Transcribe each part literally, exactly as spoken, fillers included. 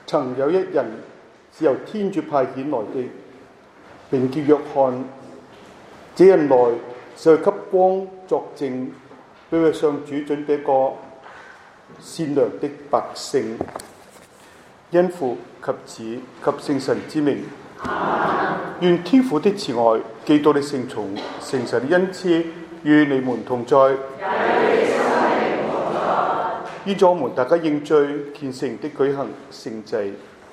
曾有一人是由天主派遣來的，名叫約翰。這人來是去給光作證，並為上主準備一個善良的百姓。因父及子及聖神之名，願天父的慈愛、基督的聖寵、聖神的恩賜與你們同在。依咗我們大家認罪虔誠的舉行聖祭。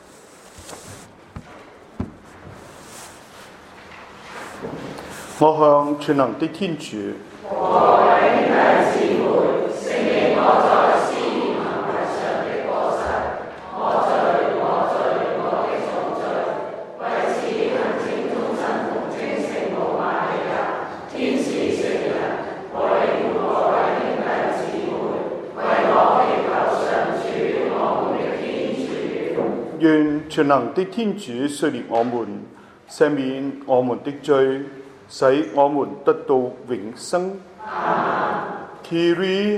我向全能的天主， 我為兄弟姊妹承認我在思念行為上的過失，我罪我罪我的重罪，為此懇請終身同證聖母瑪利亞、天使聖人，為我為兄弟姊妹，為我祈求上主我們的天主。 願全能的天主垂憐我們，赦免我們的罪，使我們得到永生。Kyrie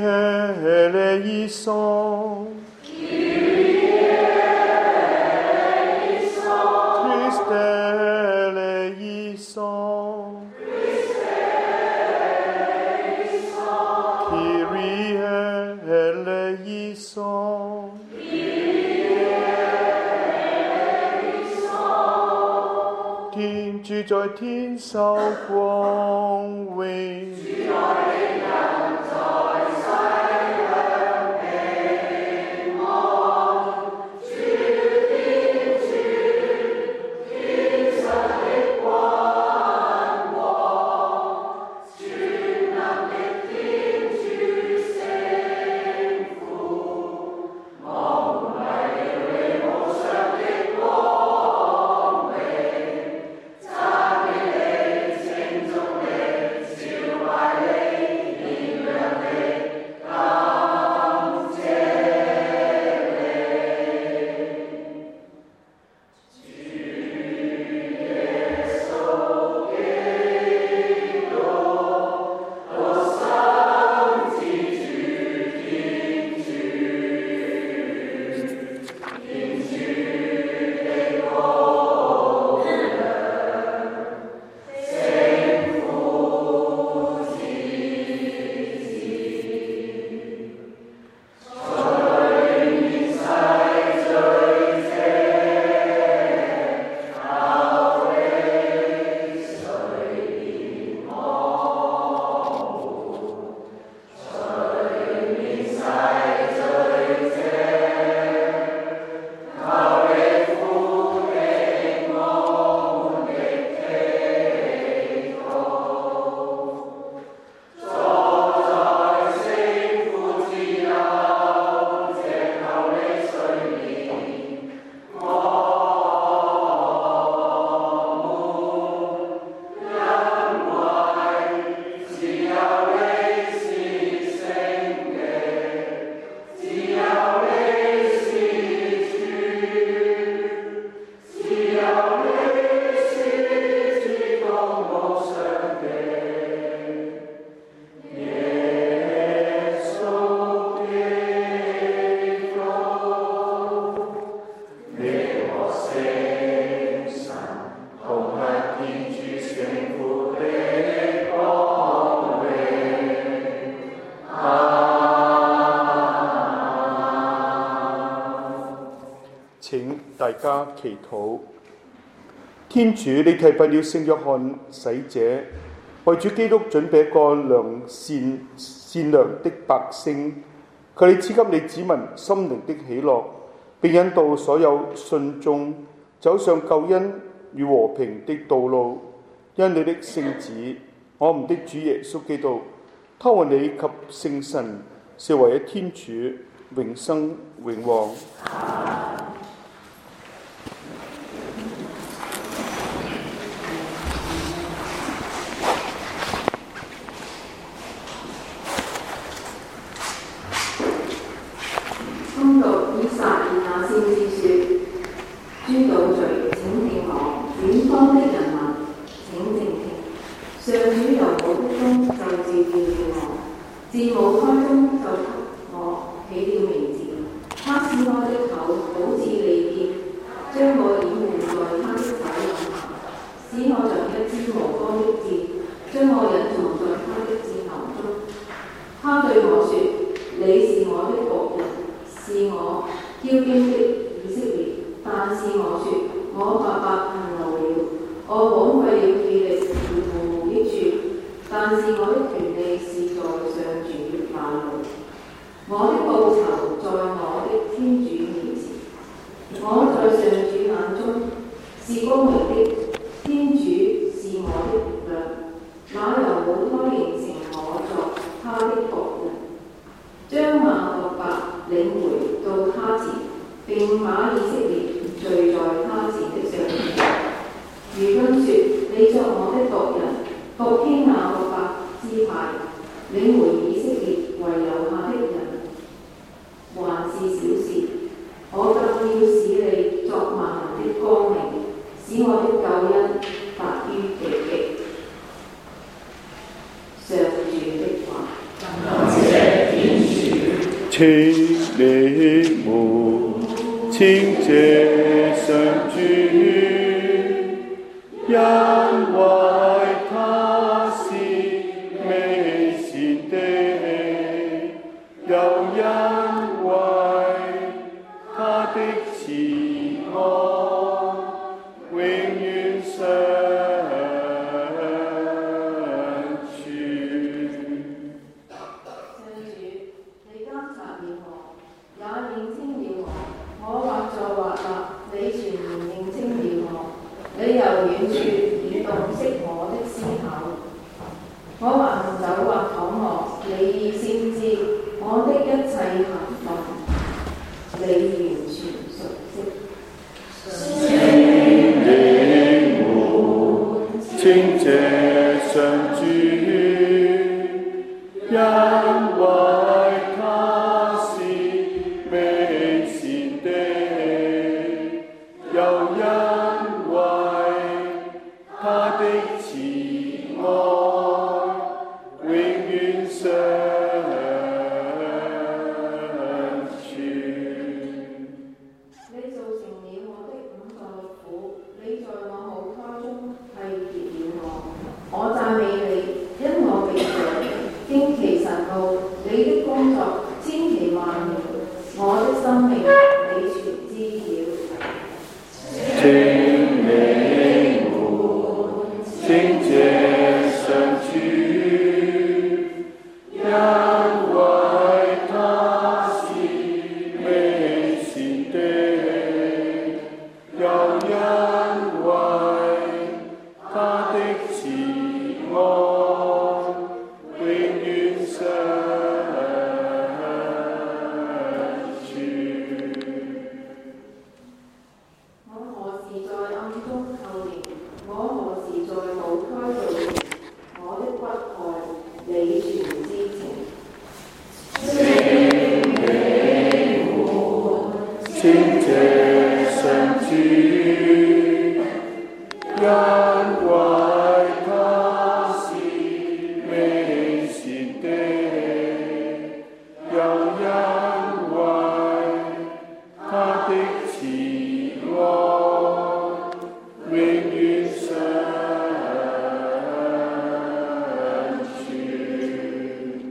eleison, Kyrie eleison, Christe eleison, Christe eleison, Kyrie eleison, Kyrie eleison。天主在天受光榮。請大家祈禱。天主，你提拔了聖約翰洗者，為主基督準備一個良善善良的百姓，求你賜給你子民心靈的喜樂，並引導所有信眾走上救恩與和平的道路。因你的聖子，我們的主耶穌基督，他和你及聖神是唯一天主，永生永王。 恭讀以撒以亞先知書，諸島嶼請聽我，遠方的人民請靜聽。上主由母腹中就召叫了我，自母胎中就給我起了名字。他使我的口好似利劍他對我說：你是我的僕人，是我驕矜的以色列。但是我說：我白白勤勞了，我枉費了氣力而毫無益處。但是我的權利是在上主那裏，我的報酬在我的天主面前。我在上主眼中是光榮的，天主是我的力量，哪有冇他形成我作他的僕人？將雅各伯領回到他前，並把以色列聚在他前的上主。如今說：你作我的僕人，復興雅各伯支派，領回以色列遺留下的人，還是小事。我更要使你作萬人的光明，使我的救恩達於地極。上主的話。 感謝天主。 請你們稱謝上主，因為他是美善的，又因為他的慈愛永遠常存。 上主，你監察了我，也認清了我。我或坐或立，你全然認清了我。你由遠處已洞悉我的思考。我或行走或躺臥，你已先知我的一切行動，你完全熟悉。 請你們稱謝上主，因為他是美善的，又因為他的慈愛永遠常存。 你造成了我的五臟六腑，你在我母胎中締結了我。我讚美你，因我被造，驚奇神奧，你的工作千奇萬妙，我的生命你全知曉。 請你們稱謝上主，因為他是美善的，又因為他的慈愛永遠常存。 我何時在暗中構形？我何時在母胎造成？我的骨骸你全知情。 稱謝上主，因為他是美善的，又因為他的慈愛永遠常存。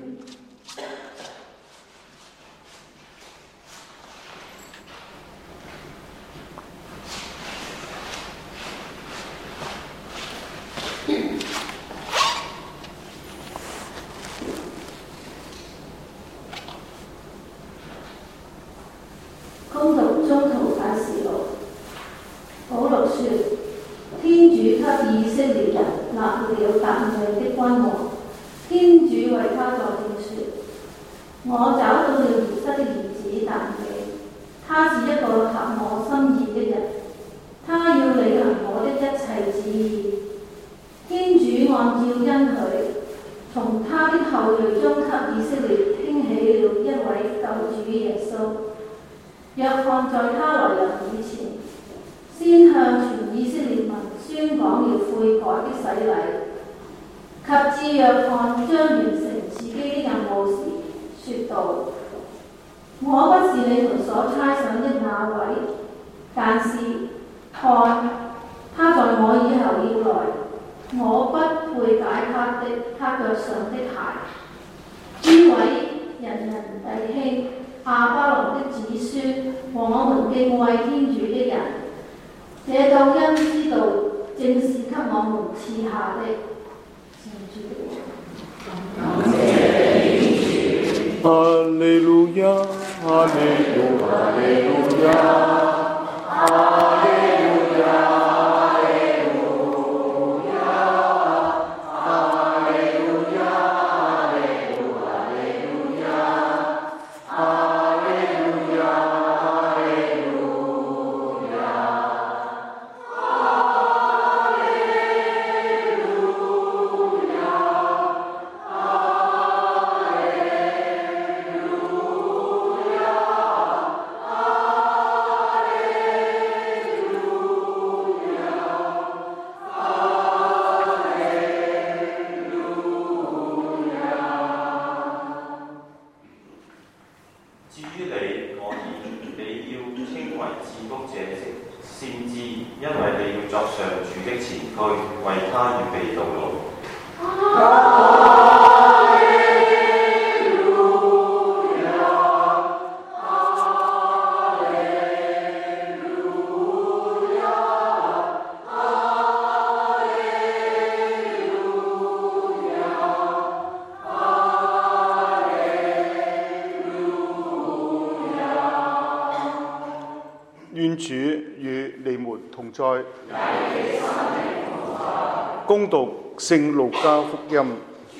恭讀宗徒啟示錄，保祿說：天主給以色列人立了達味的君王，天主為他作證說：我找到了兒瑟的兒子達味，他是一個合我心意的人，他要履行我的一切旨意。天主按照恩許，從他的後裔中給以色列興起了一位救主耶穌。若翰在他來臨以前，先向全以色列民宣講了悔改的洗禮，及至若翰將完成自己的任務時，說道：我不是你們所猜想的那位，但是看，他在我以後要來，我不配解他的他腳上的鞋。呢位人弟兄、亞巴郎的子孫和我們敬畏天主的人，這救恩之道正是給我們賜下的。 哈利路亞，哈利路亞，哈利路亞，哈利路亞。願主與你們同在。恭讀聖路加福音。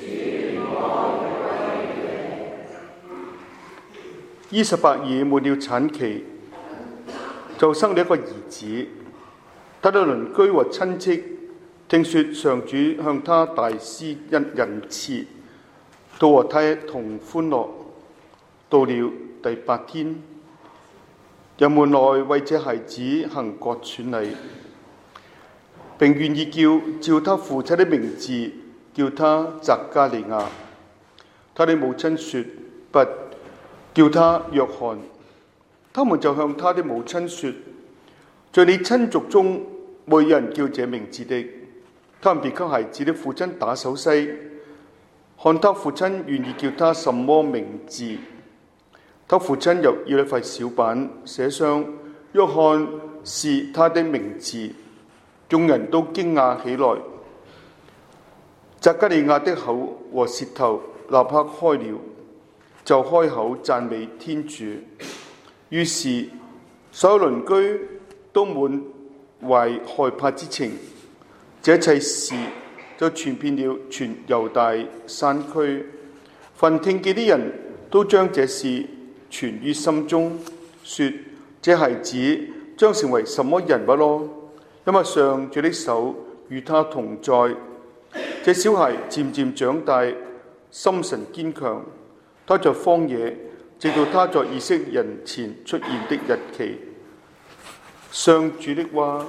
依撒伯爾滿了產期，就生了一個兒子。他的鄰居和親戚聽說上主向他大施恩仁慈，都和他一同歡樂。到了第八天，人們來為這孩子行割損禮，並願意叫照他父親的名字，叫他匝加利亞。他的母親說不，叫他若翰。他們就向他的母親說，在你親族中沒有人叫這名字的。他們便給孩子的父親打手勢，看他父親願意叫他什麼名字。他父親又要一塊小板，寫上若翰是他的名字。眾人都驚訝起來。匝加利亞的口和舌頭立刻開了，就開口讚美天主。於是所有鄰居都滿懷害怕之情。這一切事就傳遍了全猶大山區，凡聽見的人都將這事存於心中，說這孩子將成為什麼人物咯？因為上主的手與他同在。這小孩漸漸長大，心神堅強。他在荒野，直到他在以色列人前出現的日期。上主的話。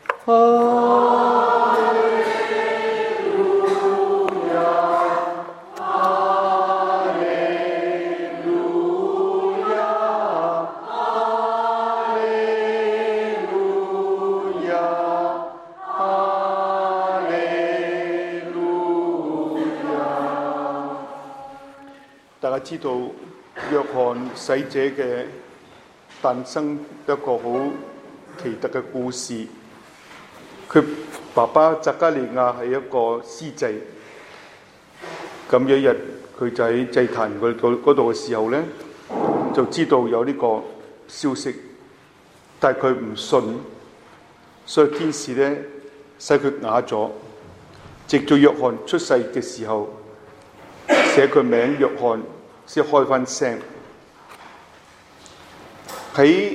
哈利路亞，哈利路亞，哈利路亞，哈利路亞。大家知道若翰洗者嘅誕生一個好奇特嘅故事。佢爸爸匝加利亞係一個司祭，咁有一日佢就喺祭壇嗰度嘅時候咧，就知道有呢個消息，但係佢唔信，所以天使咧使佢啞咗，直到若翰出世嘅時候，寫佢名若翰先開翻聲。喺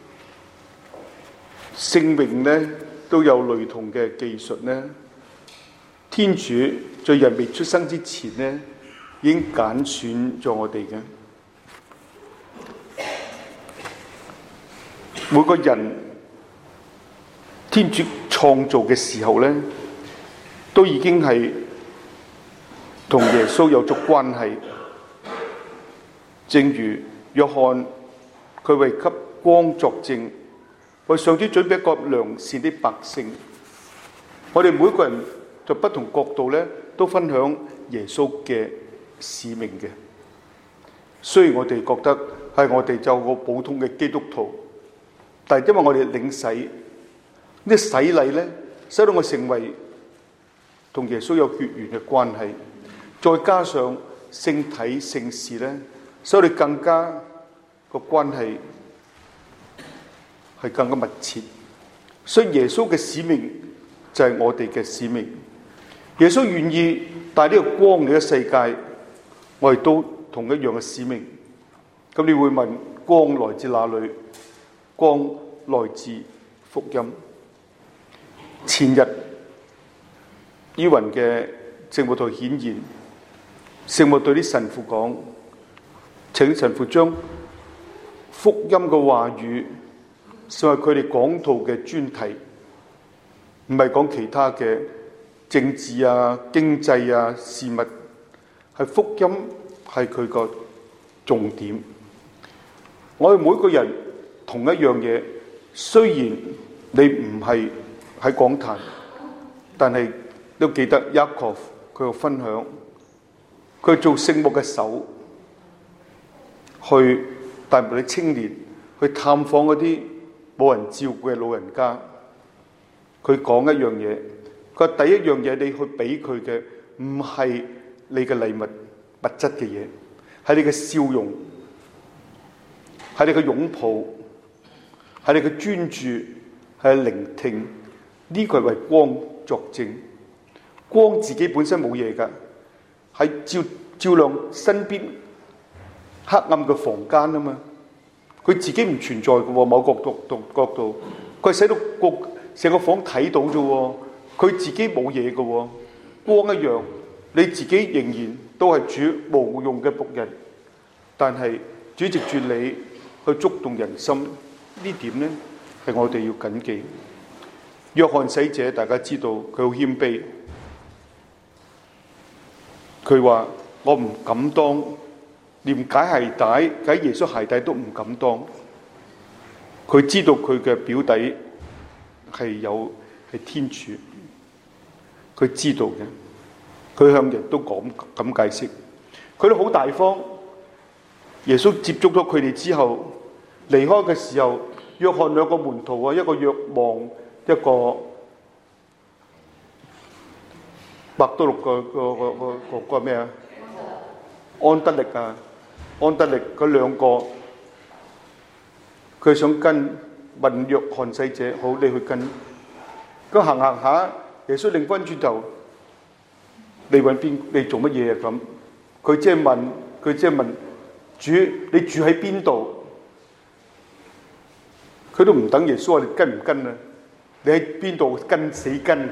聖詠咧都有類同嘅技術咧，天主在人未出生之前咧，已經揀選咗我哋嘅。每個人天主創造嘅時候咧，都已經係同耶穌有咗關係。正如若翰，佢為給光作證，為上主準備一個良善的百姓。我哋每個人在不同角度咧，都分享耶穌嘅使命嘅。 雖然我哋覺得係我哋就個普通嘅基督徒，但係因為我哋領洗，呢洗禮咧，使到我成為同耶穌有血緣嘅關係，再加上聖體聖事咧，使我哋更加個關係係更加密切。所以耶穌嘅使命就係我哋嘅使命。耶穌願意帶呢個光嚟嘅世界，我哋都同一樣嘅使命。咁你會問，光來自哪裏？光來自福音。前日依雲嘅聖母台顯現，聖母對啲神父講，請神父將福音嘅話語成為佢哋講道嘅專題，唔係講其他嘅政治啊、經濟啊事物，係福音係佢個重點。我哋每個人同一樣嘢，雖然你唔係喺講壇，但係都記得 Yakov 佢個分享，佢做聖牧嘅手，去帶埋啲青年去探訪嗰啲冇人照顧嘅老人家。佢講一樣嘢，佢話第一樣嘢你去俾佢嘅唔係你嘅禮物物質嘅嘢，係你嘅笑容，係你嘅擁抱，係你嘅專注，係聆聽。呢個係為光作證。光自己本身冇嘢㗎，係照照亮身邊黑暗嘅房間啊嘛。佢自己唔存在嘅喎，某角度度角度，佢係使到個成個房睇到啫喎。佢自己冇嘢嘅喎，光一樣，你自己仍然都係主無用嘅僕人。但係主藉住你去觸動人心，呢點咧係我哋要謹記。約翰洗者大家知道佢好謙卑，佢話我唔敢當，連解鞋帶解耶穌鞋帶都唔敢當。佢知道佢嘅表弟係有係天主，佢知道嘅，佢向人都講咁解釋，佢都好大方。耶穌接觸咗佢哋之後，離開嘅時候，約翰兩個門徒啊，一個若望，一個伯多祿個個個個個個咩啊？安德力啊，安德力嗰兩個，佢想跟問約翰洗者，好，你去跟。咁行行下，耶穌擰翻轉頭，你揾邊？你做乜嘢啊？咁佢即係問，佢即係問主，你住喺邊度？佢都唔等耶穌話你跟唔跟啊？你喺邊度跟死跟？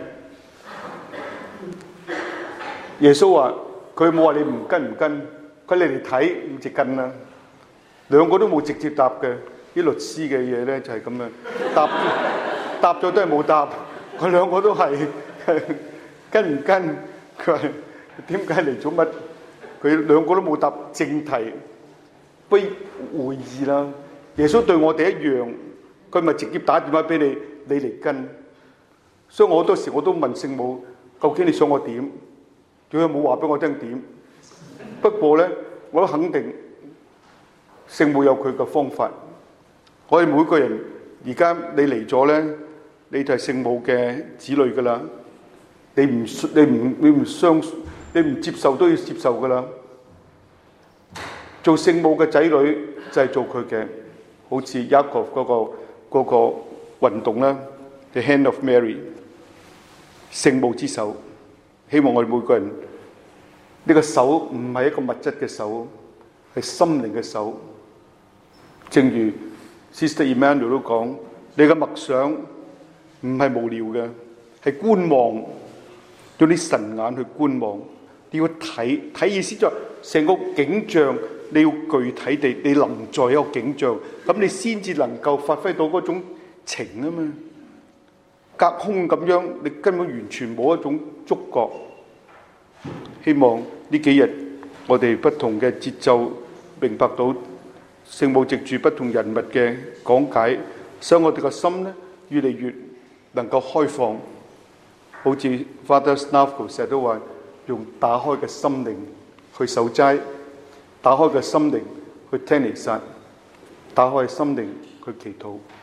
耶穌話佢冇話你唔跟唔跟，佢嚟嚟睇唔直跟啦。兩個都冇直接答嘅，啲律師嘅嘢咧就係咁樣，答答咗都係冇答。佢兩個都係跟唔跟？佢話點解嚟做乜？佢兩個都冇答正題，不如會議啦。耶穌對我哋一樣，佢咪直接打電話俾你，你嚟跟。所以我好多時我都問聖母，究竟你想我點？點解冇話俾我聽點？不過咧，我都肯定聖母有佢嘅方法。我哋每個人而家你嚟咗咧，你就係聖母嘅子女噶啦。你唔你唔你唔相你唔接受都要接受噶啦。做聖母嘅仔女就係做佢嘅，好似 Yakov 嗰個嗰個運動啦 ，The Hand of Mary， 聖母之手。希望我哋每個人呢個手唔係一個物質嘅手，係心靈嘅手。正如 Sister Emmanuel 都講，你嘅默想唔係無聊嘅，係觀望，用啲神眼去觀望。你要睇睇意思就係成個景象，你要具體地你臨在一個景象，咁你先至能夠發揮到嗰種情啊嘛。隔空咁樣，你根本完全冇一種觸覺。希望呢幾日我哋不同嘅節奏，明白到聖母藉住不同人物嘅講解，使我哋個心咧越嚟越能夠開放。好似 Father Snavko 成日都話，用打開嘅心靈去守齋，打開嘅心靈去聽彌撒，打開心靈去祈禱。